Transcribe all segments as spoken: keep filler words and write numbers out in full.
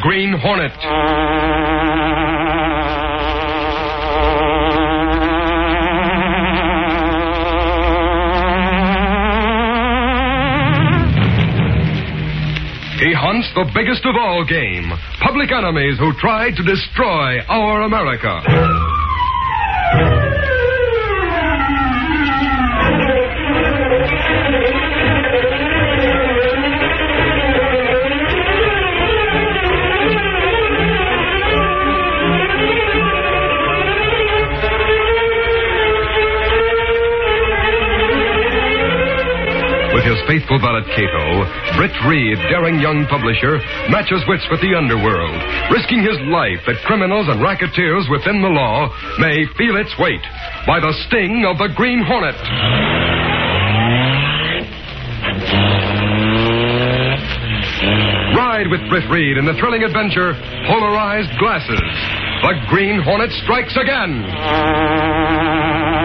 Green Hornet. He hunts the biggest of all game, public enemies who tried to destroy our America. With his faithful valet Cato, Britt Reed, daring young publisher, matches wits with the underworld, risking his life that criminals and racketeers within the law may feel its weight by the sting of the Green Hornet. Ride with Britt Reed in the thrilling adventure, Polarized Glasses. The Green Hornet strikes again.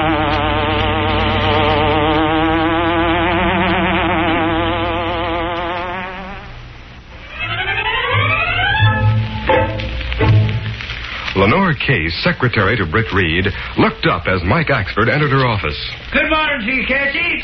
Lenore Case, secretary to Britt Reed, looked up as Mike Axford entered her office. Good morning to you, Casey.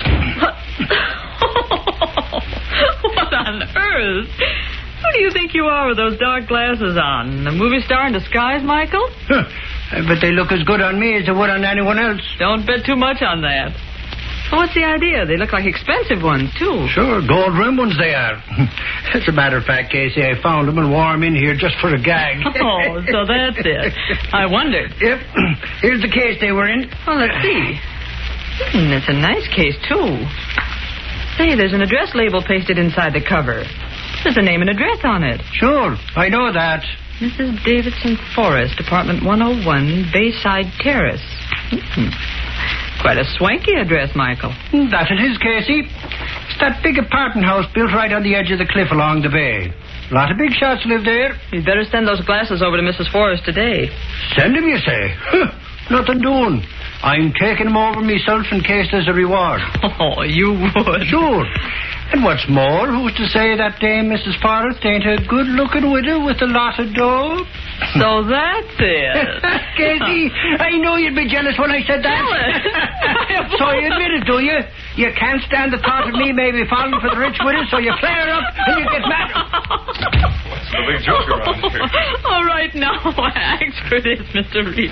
What on earth? Who do you think you are with those dark glasses on? A movie star in disguise, Michael? I bet they look as good on me as they would on anyone else. Don't bet too much on that. Well, what's the idea? They look like expensive ones, too. Sure, gold rim ones they are. As a matter of fact, Casey, I found them and wore them in here just for a gag. Oh, so that's it. I wondered. Yep. Here's the case they were in. Well, let's see. Hmm, it's a nice case, too. Say, there's an address label pasted inside the cover. There's a name and address on it. Sure, I know that. Missus Davidson Forrest, apartment one oh one, Bayside Terrace. Hmm. Quite a swanky address, Michael. That it is, Casey. It's that big apartment house built right on the edge of the cliff along the bay. A lot of big shots live there. You'd better send those glasses over to Missus Forrest today. Send them, you say? Nothing doing. I'm taking them over myself in case there's a reward. Oh, you would. Sure. And what's more, who's to say that dame Missus Forrest ain't a good-looking widow with a lot of dough? So that's it. Casey, I know you'd be jealous when I said that. Jealous? So you admit it, do you? You can't stand the thought of me maybe falling for the rich widow, so you flare up and you get mad. What's the big joke around here? All right, now, Axford is, Mister Reed.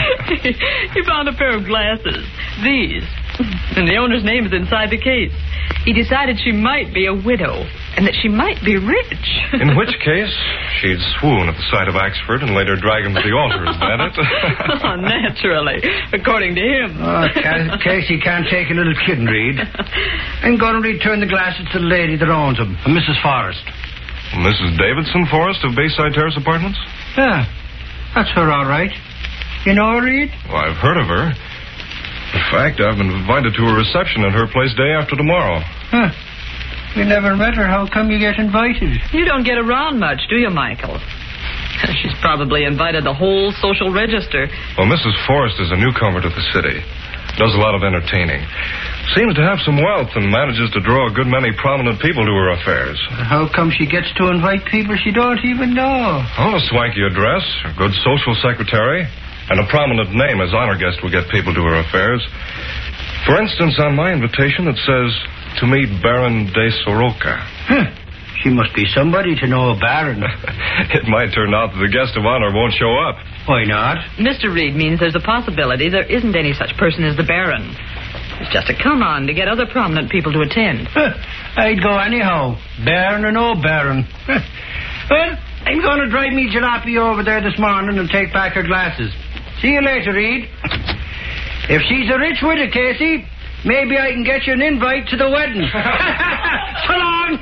He found a pair of glasses. These. And the owner's name is inside the case. He decided she might be a widow and that she might be rich. In which case, she'd swoon at the sight of Axford and later drag him to the altar, is that it? Oh, naturally, according to him. Oh, Casey can't take a little kidding, Reed. I'm going to return the glasses to the lady that owns them, Missus Forrest. Missus Davidson Forrest of Bayside Terrace Apartments? Yeah, that's her all right. You know her, Reed? Well, I've heard of her. In fact, I've been invited to a reception at her place day after tomorrow. Huh. We never met her. How come you get invited? You don't get around much, do you, Michael? She's probably invited the whole social register. Well, Missus Forrest is a newcomer to the city. Does a lot of entertaining. Seems to have some wealth and manages to draw a good many prominent people to her affairs. How come she gets to invite people she don't even know? Oh, a swanky address, a good social secretary, and a prominent name as honor guest will get people to her affairs. For instance, on my invitation, it says, to meet Baron de Soroka. Huh. She must be somebody to know a baron. It might turn out that the guest of honor won't show up. Why not? Mister Reed means there's a possibility there isn't any such person as the Baron. It's just a come-on to get other prominent people to attend. Huh. I'd go anyhow, baron or no baron. Well, I'm going to drive me jalopy over there this morning and take back her glasses. See you later, Reed. If she's a rich widow, Casey, maybe I can get you an invite to the wedding. So long.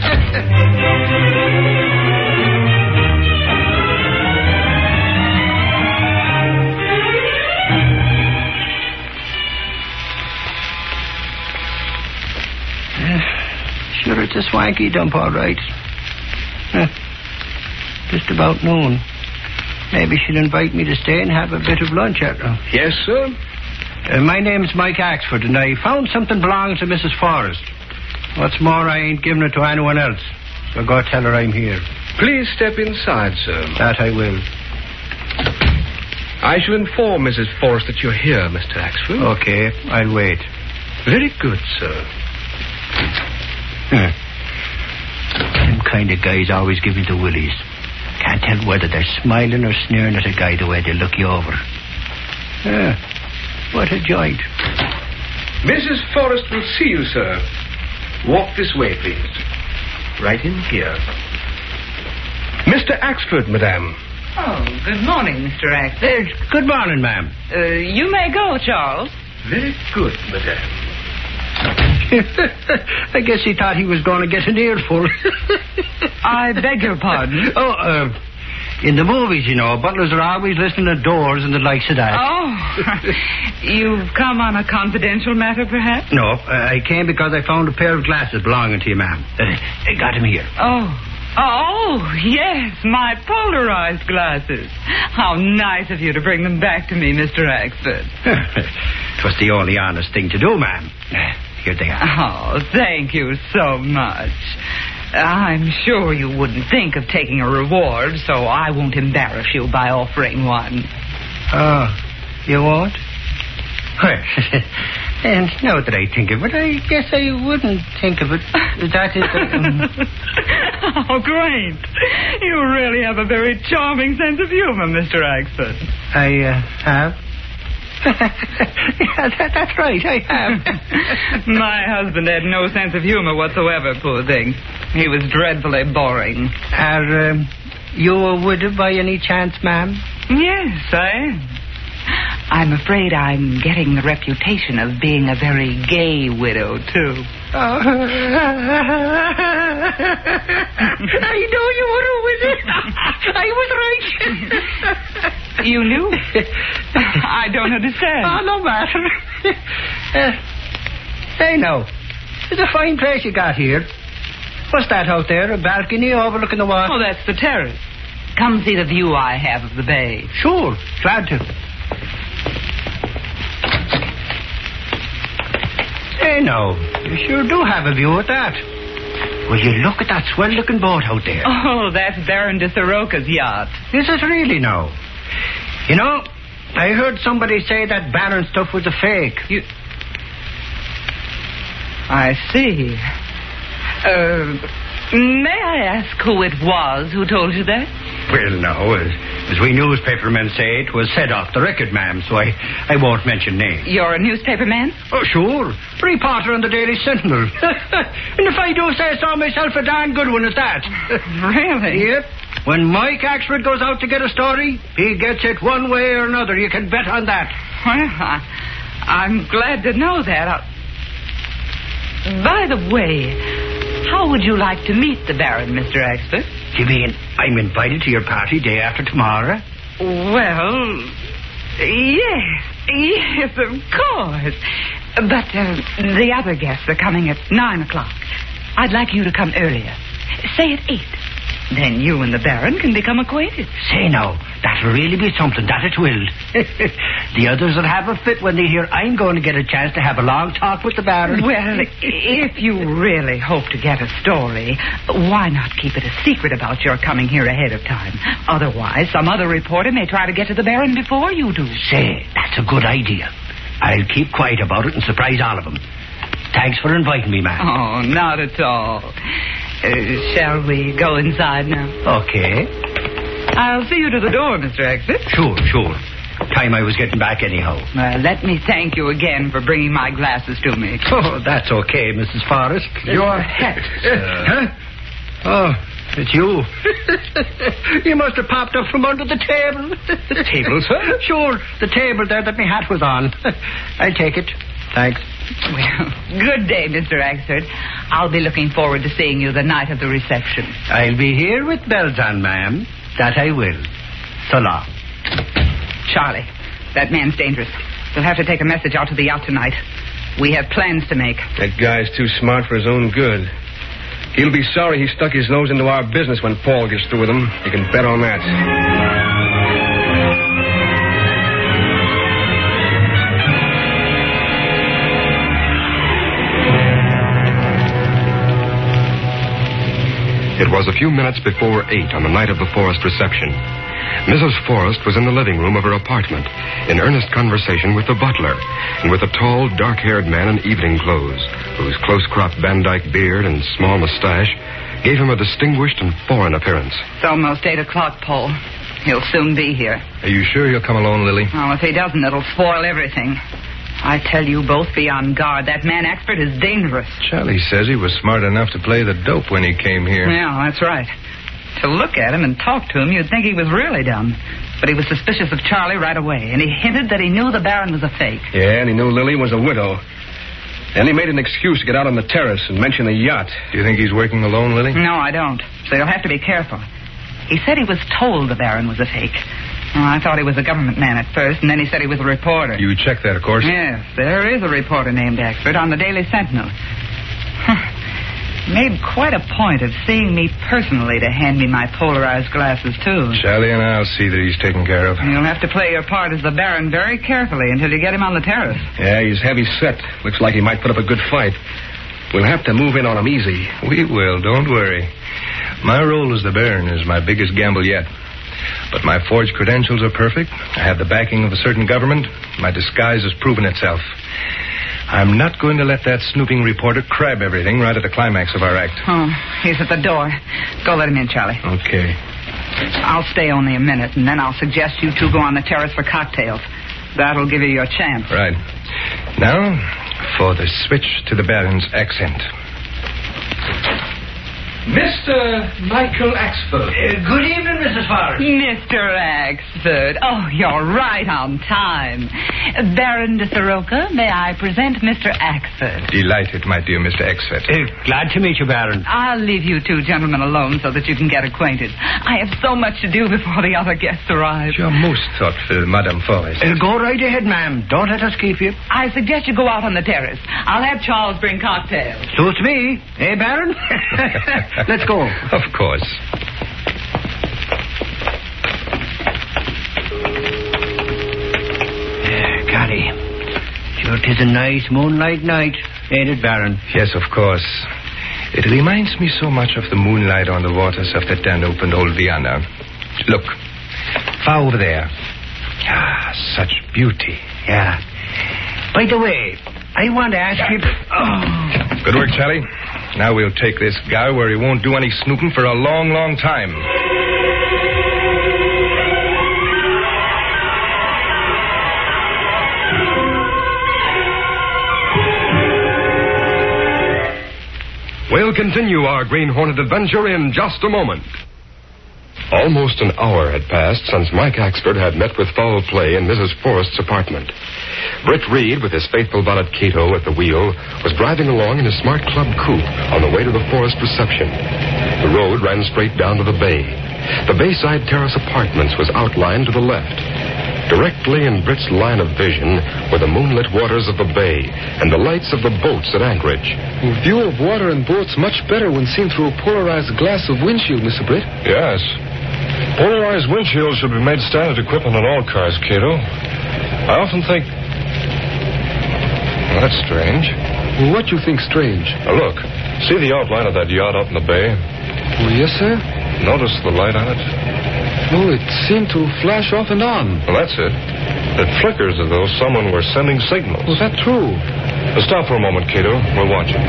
Sure, it's a swanky dump, all right. Huh. Just about noon. Maybe she'll invite me to stay and have a bit of lunch at her. Yes, sir? Uh, my name's Mike Axford, and I found something belonging to Missus Forrest. What's more, I ain't giving it to anyone else. So go tell her I'm here. Please step inside, sir. That I will. I shall inform Missus Forrest that you're here, Mister Axford. Okay, I'll wait. Very good, sir. Huh. Them kind of guys always give me the willies. Can't tell whether they're smiling or sneering at a guy the way they look you over. Yeah, what a joint. Missus Forrest will see you, sir. Walk this way, please. Right in here. Mister Axford, madame. Oh, good morning, Mister Axford. Uh, good morning, ma'am. Uh, you may go, Charles. Very good, madame. I guess he thought he was going to get an earful. I beg your pardon. Oh, uh, in the movies, you know, butlers are always listening at doors and the likes of that. Oh, you've come on a confidential matter, perhaps? No, uh, I came because I found a pair of glasses belonging to you, ma'am. Uh, I got them here. Oh. Oh, yes, my polarized glasses. How nice of you to bring them back to me, Mister Axford. It was the only honest thing to do, ma'am. Here they are. Oh, thank you so much. I'm sure you wouldn't think of taking a reward, so I won't embarrass you by offering one. Oh, you won't? Well, and now that I think of it, I guess I wouldn't think of it. That is... Um... Oh, great. You really have a very charming sense of humor, Mister Axford. I uh, have? Yeah, that, that's right, I have. My husband had no sense of humor whatsoever, poor thing. He was dreadfully boring. Are um, you a widow by any chance, ma'am? Yes, I am. I'm afraid I'm getting the reputation of being a very gay widow, too. Oh. I know you were a widow. I was right. You knew? I don't understand. Oh, no matter. uh, hey, no. It's a fine place you got here. What's that out there? A balcony overlooking the water? Oh, that's the terrace. Come see the view I have of the bay. Sure. Glad to. Hey, no. You sure do have a view at that. Will you look at that swell-looking boat out there? Oh, that's Baron de Soroka's yacht. Is it really now? You know, I heard somebody say that Baron stuff was a fake. You... I see. Uh, may I ask who it was who told you that? Well, no, as, as we newspapermen say, it was said off the record, ma'am, so I, I won't mention names. You're a newspaper man? Oh, sure. Reporter on the Daily Sentinel. And if I do say so myself, a darn good one is that. Really? Yep. When Mike Axford goes out to get a story, he gets it one way or another. You can bet on that. Well, I, I'm glad to know that. I... By the way, how would you like to meet the Baron, Mister Axford? You mean I'm invited to your party day after tomorrow? Well, yes, yes, of course. But uh, the other guests are coming at nine o'clock. I'd like you to come earlier. Say at eight. Then you and the Baron can become acquainted. Say now, that'll really be something, that it will. The others will have a fit when they hear I'm going to get a chance to have a long talk with the Baron. Well, if you really hope to get a story, why not keep it a secret about your coming here ahead of time? Otherwise, some other reporter may try to get to the Baron before you do. Say, that's a good idea. I'll keep quiet about it and surprise all of them. Thanks for inviting me, ma'am. Oh, not at all. Uh, shall we go inside now? Okay. I'll see you to the door, Mister Axford. Sure, sure. Time I was getting back anyhow. Uh, let me thank you again for bringing my glasses to me. Oh, that's okay, Missus Forrest. Your hat, sir. Huh? Oh, it's you. You must have popped up from under the table. The table, sir? Sure, the table there that my hat was on. I'll take it. Thanks. Well, good day, Mister Axford. I'll be looking forward to seeing you the night of the reception. I'll be here with bells on, ma'am. That I will. So long. Charlie, that man's dangerous. We'll have to take a message out to the yacht tonight. We have plans to make. That guy's too smart for his own good. He'll be sorry he stuck his nose into our business when Paul gets through with him. You can bet on that. It was a few minutes before eight on the night of the Forrest reception. Missus Forrest was in the living room of her apartment, in earnest conversation with the butler, and with a tall, dark-haired man in evening clothes, whose close-cropped Van Dyke beard and small mustache gave him a distinguished and foreign appearance. It's almost eight o'clock, Paul. He'll soon be here. Are you sure he'll come alone, Lily? Oh, if he doesn't, it'll spoil everything. I tell you both, be on guard. That man Axford is dangerous. Charlie says he was smart enough to play the dope when he came here. Yeah, that's right. To look at him and talk to him, you'd think he was really dumb. But he was suspicious of Charlie right away, and he hinted that he knew the Baron was a fake. Yeah, and he knew Lily was a widow. Then he made an excuse to get out on the terrace and mention the yacht. Do you think he's working alone, Lily? No, I don't. So you'll have to be careful. He said he was told the Baron was a fake. Well, I thought he was a government man at first, and then he said he was a reporter. You checked that, of course. Yes, there is a reporter named Axford on the Daily Sentinel. Made quite a point of seeing me personally to hand me my polarized glasses, too. Charlie and I'll see that he's taken care of. You'll have to play your part as the Baron very carefully until you get him on the terrace. Yeah, he's heavy set. Looks like he might put up a good fight. We'll have to move in on him easy. We will, don't worry. My role as the Baron is my biggest gamble yet. But my forged credentials are perfect. I have the backing of a certain government. My disguise has proven itself. I'm not going to let that snooping reporter crab everything right at the climax of our act. Oh, he's at the door. Go let him in, Charlie. Okay. I'll stay only a minute, and then I'll suggest you two go on the terrace for cocktails. That'll give you your chance. Right. Now, for the switch to the Baron's accent. Mister Michael Axford. Uh, good evening, Missus Forrest. Mister Axford. Oh, you're right on time. Baron de Soroka, may I present Mister Axford? Delighted, my dear Mister Axford. Uh, glad to meet you, Baron. I'll leave you two gentlemen alone so that you can get acquainted. I have so much to do before the other guests arrive. You're most thoughtful, Madame Forrest. Uh, go right ahead, ma'am. Don't let us keep you. I suggest you go out on the terrace. I'll have Charles bring cocktails. Suits me. Eh, Baron? Let's go. Of course. Uh, Golly. Sure, 'tis a nice moonlight night, ain't it, Baron? Yes, of course. It reminds me so much of the moonlight on the waters of the Danube and Old Vienna. Look, far over there. Ah, such beauty. Yeah. By the way, I want to ask you... Oh. Good work, Charlie. Now we'll take this guy where he won't do any snooping for a long, long time. We'll continue our Green Hornet adventure in just a moment. Almost an hour had passed since Mike Axford had met with foul play in Missus Forrest's apartment. Britt Reed, with his faithful valet Cato at the wheel, was driving along in his smart club coupe on the way to the Forrest reception. The road ran straight down to the bay. The Bayside Terrace Apartments was outlined to the left. Directly in Britt's line of vision were the moonlit waters of the bay and the lights of the boats at Anchorage. A view of water and boats much better when seen through a polarized glass of windshield, Mister Britt. Yes. Polarized windshields should be made standard equipment on all cars, Cato. I often think... Well, that's strange. Well, what do you think strange? Now, look. See the outline of that yacht out in the bay? Oh, yes, sir. Notice the light on it? Oh, it seemed to flash off and on. Well, that's it. It flickers as though someone were sending signals. Was that true? Now, stop for a moment, Cato. We'll watch it.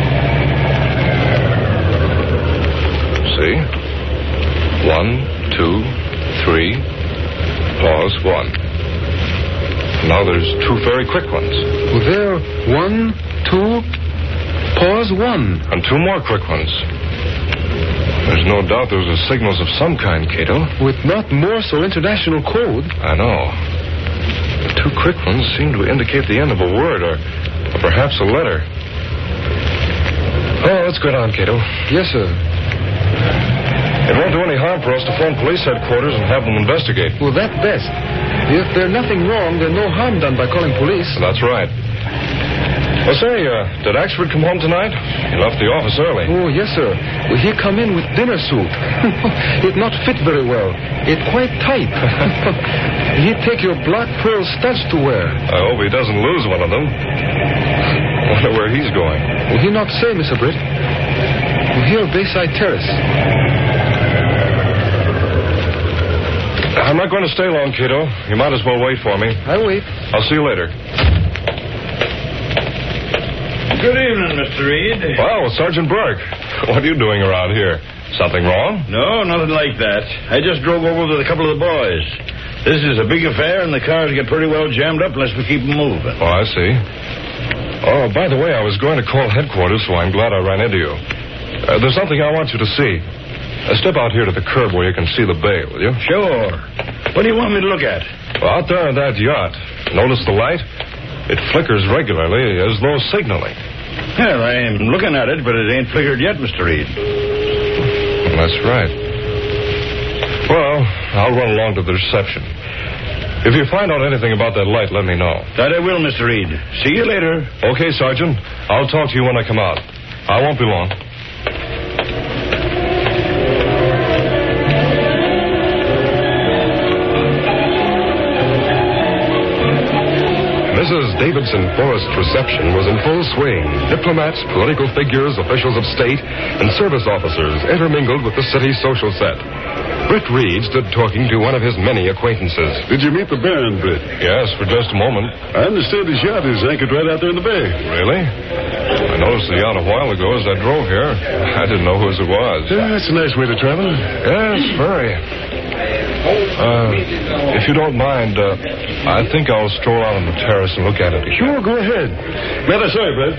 See? One, two, three. Pause, one. Now there's two very quick ones. Well, there, one, two, pause, one. And two more quick ones. There's no doubt those are signals of some kind, Cato. With not Morse or international code. I know. The two quick ones seem to indicate the end of a word, or, or perhaps a letter. Oh, let's get on, Cato. Yes, sir. It won't do any harm for us to phone police headquarters and have them investigate. Well, that's best. If there's nothing wrong, there's no harm done by calling police. That's right. Well, say, uh, did Axford come home tonight? He left the office early. Oh, yes, sir. Well, he come in with dinner suit. It not fit very well. It quite tight. He take your black pearl studs to wear. I hope he doesn't lose one of them. Wonder where he's going. Well, he not say, Mister Britt. Well, here, Bayside Terrace. I'm not going to stay long, Cato. You might as well wait for me. I wait. I'll see you later. Good evening, Mister Reed. Well, Sergeant Burke. What are you doing around here? Something wrong? No, nothing like that. I just drove over with a couple of the boys. This is a big affair, and the cars get pretty well jammed up unless we keep them moving. Oh, I see. Oh, by the way, I was going to call headquarters, so I'm glad I ran into you. Uh, there's something I want you to see. Uh, step out here to the curb where you can see the bay, will you? Sure. What do you want me to look at? Well, out there in that yacht. Notice the light? It flickers regularly as though signaling. Well, I'm looking at it, but it ain't flickered yet, Mister Reed. That's right. Well, I'll run along to the reception. If you find out anything about that light, let me know. That I will, Mister Reed. See you later. Okay, Sergeant. I'll talk to you when I come out. I won't be long. Missus Davidson Forrest's reception was in full swing. Diplomats, political figures, officials of state, and service officers intermingled with the city's social set. Britt Reed stood talking to one of his many acquaintances. Did you meet the Baron, Britt? Yes, for just a moment. I understand his yacht is anchored right out there in the bay. Really? I noticed the yacht a while ago as I drove here. I didn't know whose it was. Yeah, that's a nice way to travel. Yes, very. Uh, if you don't mind, uh, I think I'll stroll out on the terrace and look at it again. Sure, go ahead. Rather sorry, Britt.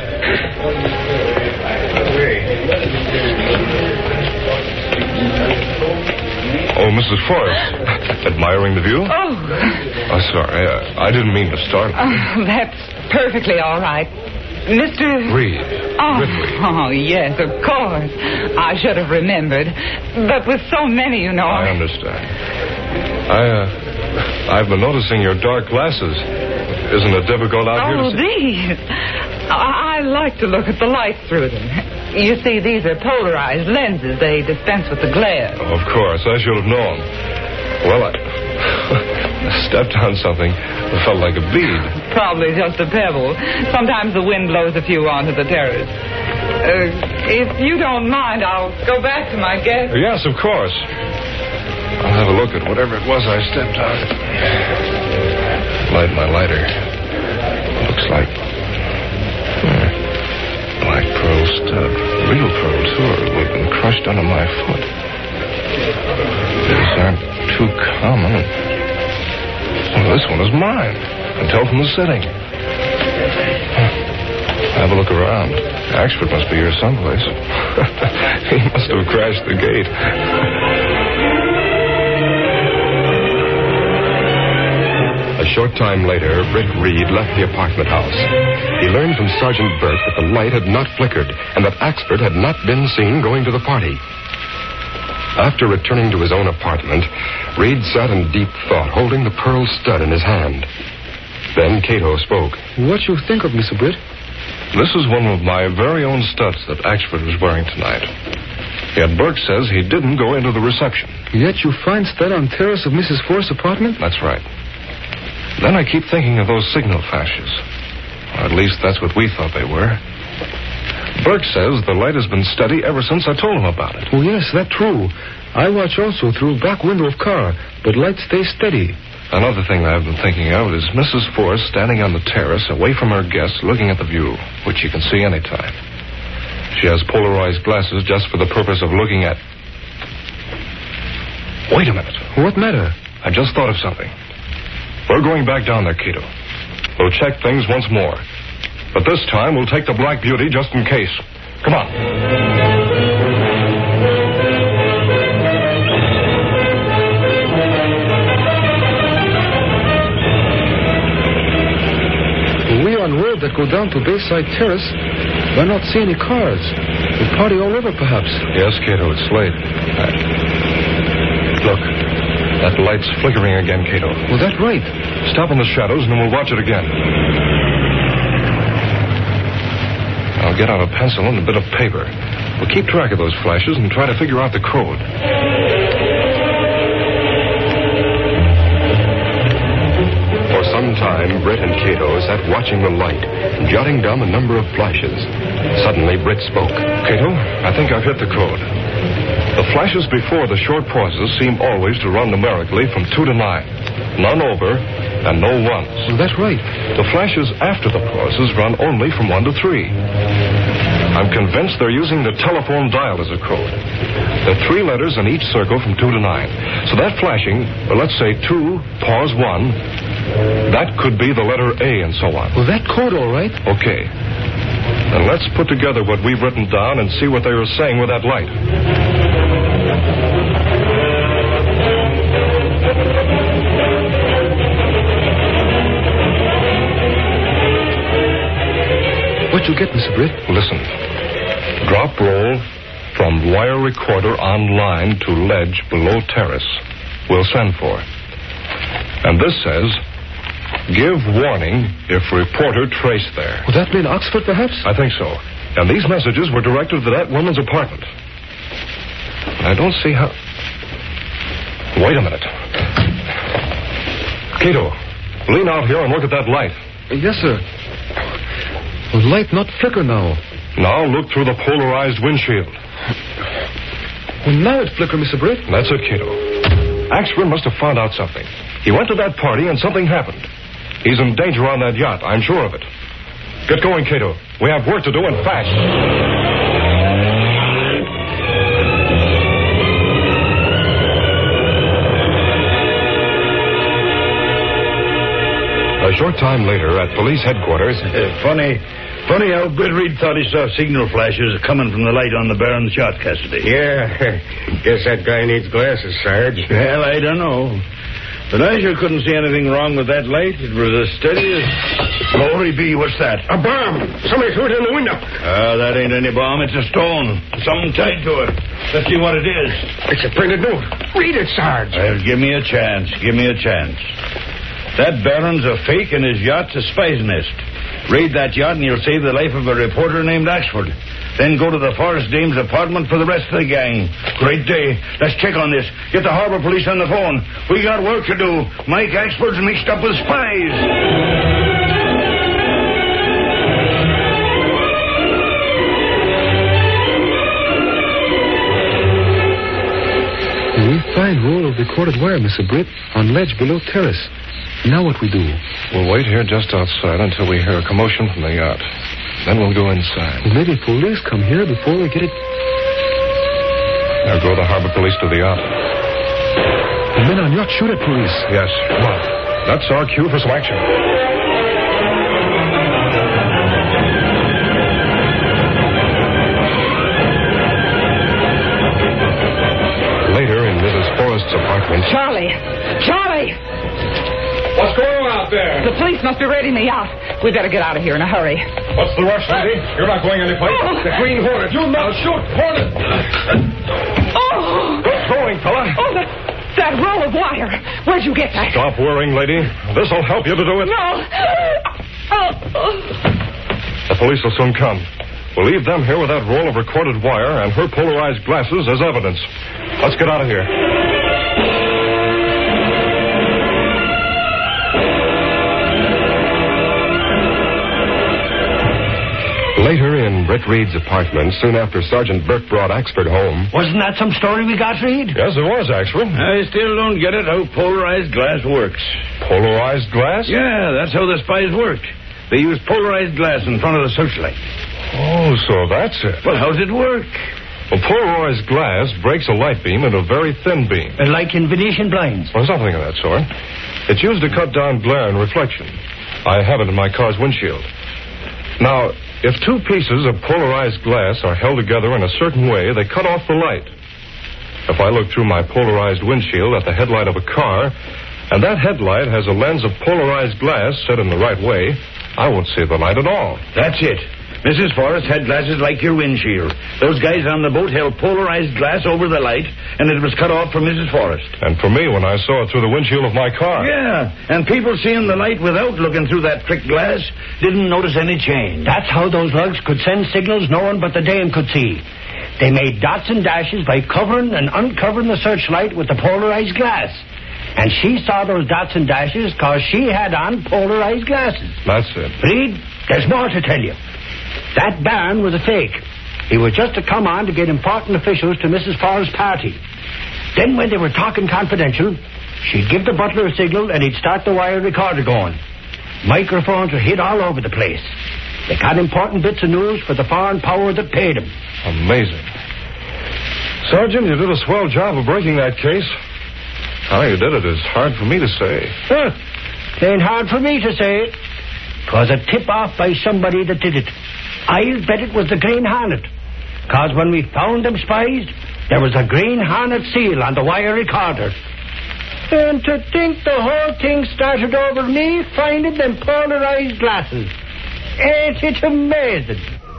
Oh, Missus Forrest. Admiring the view? Oh. Oh, sorry. Uh, I didn't mean to startle. Oh, that's perfectly all right. Mister Reed. Oh, Britt Reed. oh, yes, of course. I should have remembered. But with so many, you know. I understand. I, uh, I've been noticing your dark glasses. Isn't it difficult out here Oh, to see? these. I, I like to look at the light through them. You see, these are polarized lenses. They dispense with the glare. Oh, of course. I should have known. Well, I... I stepped on something that felt like a bead. Probably just a pebble. Sometimes the wind blows a few onto the terrace. Uh, if you don't mind, I'll go back to my guest. Yes, of course. I'll have a look at whatever it was I stepped on. Light my lighter. Looks like... Hmm, black pearl stud. Real pearl, too, or it would have been crushed under my foot. These aren't too common. Well, this one is mine. I can tell from the setting. Have a look around. Axford must be here someplace. He must have crashed the gate. A short time later, Britt Reed left the apartment house. He learned from Sergeant Burke that the light had not flickered and that Axford had not been seen going to the party. After returning to his own apartment, Reed sat in deep thought, holding the pearl stud in his hand. Then Cato spoke. What you think of, Mister Britt? This is one of my very own studs that Axford was wearing tonight. Yet Burke says he didn't go into the reception. Yet you find stud on terrace of Missus Forrest's apartment? That's right. Then I keep thinking of those signal flashes. Or at least that's what we thought they were. Burke says the light has been steady ever since I told him about it. Oh, yes, that's true. I watch also through back window of car, but light stays steady. Another thing I've been thinking of is Missus Forrest standing on the terrace away from her guests looking at the view, which she can see anytime. She has polarized glasses just for the purpose of looking at... Wait a minute. What matter? I just thought of something. We're going back down there, Cato. We'll check things once more. But this time, we'll take the Black Beauty just in case. Come on. We are on road that go down to Bayside Terrace. Why not see any cars? The party all over, perhaps. Yes, Cato, it's late. Uh, look, that light's flickering again, Cato. Well, that's right. Stop in the shadows, and then we'll watch it again. I'll get out a pencil and a bit of paper. We'll keep track of those flashes and try to figure out the code. For some time, Britt and Cato sat watching the light, jotting down the number of flashes. Suddenly, Britt spoke. Cato, I think I've hit the code. The flashes before the short pauses seem always to run numerically from two to nine. None over and no ones. Well, that's right. The flashes after the pauses run only from one to three. I'm convinced they're using the telephone dial as a code. There are three letters in each circle from two to nine. So that flashing, or let's say two, pause one, that could be the letter A and so on. Well, that code, all right. Okay. Then let's put together what we've written down and see what they were saying with that light. What'd you get, Mister Britt? Listen. Drop roll from wire recorder on line to ledge below terrace. We'll send for. And this says, give warning if reporter traced there. Would that mean Oxford, perhaps? I think so. And these messages were directed to that woman's apartment. I don't see how... Wait a minute. Cato, lean out here and look at that light. Yes, sir. The light not flicker now. Now look through the polarized windshield. Well, now it flicker, Mister Britt. That's it, Cato. Axford must have found out something. He went to that party and something happened. He's in danger on that yacht, I'm sure of it. Get going, Cato. We have work to do and fast. A short time later, at police headquarters... Uh, funny, funny how Britt Reed thought he saw signal flashes coming from the light on the Baron's yacht, Cassidy. Yeah, guess that guy needs glasses, Sarge. Well, I don't know. But I sure couldn't see anything wrong with that light. It was as steady as... Glory be, what's that? A bomb! Somebody threw it in the window. Ah, uh, that ain't any bomb. It's a stone. Something tied to it. Let's see what it is. It's a printed note. Read it, Sarge. Well, give me a chance. Give me a chance. That Baron's a fake and his yacht's a spy's nest. Raid that yacht and you'll save the life of a reporter named Axford. Then go to the Forest Dame's apartment for the rest of the gang. Great day. Let's check on this. Get the harbor police on the phone. We got work to do. Mike Axford's mixed up with spies. We find roll of recorded wire, Mister Britt, on ledge below terrace. Now what we do? We'll wait here just outside until we hear a commotion from the yacht. Then we'll go inside. Well, maybe police come here before we get it. There go the harbor police to the yacht. The men on yacht shoot at police. Yes. Come on. That's our cue for some action. Later in Missus Forrest's apartment... Charlie! Charlie! What's going on out there? The police must be raiding the yacht. We better get out of here in a hurry. What's the rush, lady? You're not going anyplace. Oh. The Green Hornet. You not shoot, Hornet. Oh! Good throwing, fella. Oh, that, that roll of wire. Where'd you get that? Stop worrying, lady. This'll help you to do it. No. Oh. The police will soon come. We'll leave them here with that roll of recorded wire and her polarized glasses as evidence. Let's get out of here. Later in Britt Reed's apartment, soon after Sergeant Burke brought Axford home... Wasn't that some story we got, Reed? Yes, it was, Axford. I still don't get it how polarized glass works. Polarized glass? Yeah, that's how the spies worked. They used polarized glass in front of the searchlight. Oh, so that's it. Well, how's it work? Well, polarized glass breaks a light beam into a very thin beam. Uh, like in Venetian blinds. Well, something of that sort. It's used to cut down glare and reflection. I have it in my car's windshield. Now, if two pieces of polarized glass are held together in a certain way, they cut off the light. If I look through my polarized windshield at the headlight of a car, and that headlight has a lens of polarized glass set in the right way, I won't see the light at all. That's it. Missus Forrest had glasses like your windshield. Those guys on the boat held polarized glass over the light, and it was cut off for Missus Forrest. And for me when I saw it through the windshield of my car. Yeah, and people seeing the light without looking through that trick glass didn't notice any change. That's how those lugs could send signals no one but the dame could see. They made dots and dashes by covering and uncovering the searchlight with the polarized glass. And she saw those dots and dashes because she had on polarized glasses. That's it. Reed, there's more to tell you. That baron was a fake. He was just to come on to get important officials to Missus Forrest's party. Then when they were talking confidential, she'd give the butler a signal and he'd start the wire recorder going. Microphones were hid all over the place. They got important bits of news for the foreign power that paid them. Amazing. Sergeant, you did a swell job of breaking that case. How you did it is hard for me to say. Huh. It ain't hard for me to say it. 'Twas a tip-off by somebody that did it. I'll bet it was the Green Hornet. 'Cause when we found them spies, there was a Green Hornet seal on the wire recorder. And to think the whole thing started over me finding them polarized glasses. Ain't it amazing?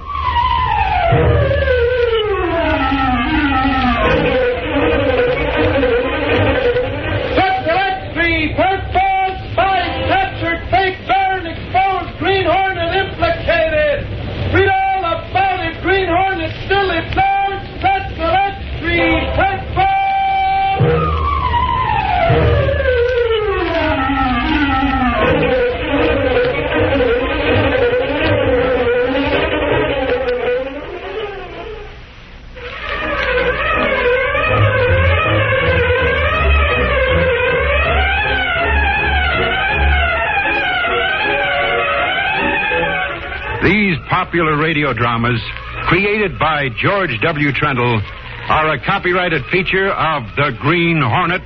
These popular radio dramas, created by George W. Trendle, are a copyrighted feature of the Green Hornet,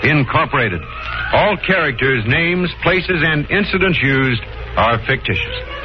Incorporated. All characters, names, places, and incidents used are fictitious.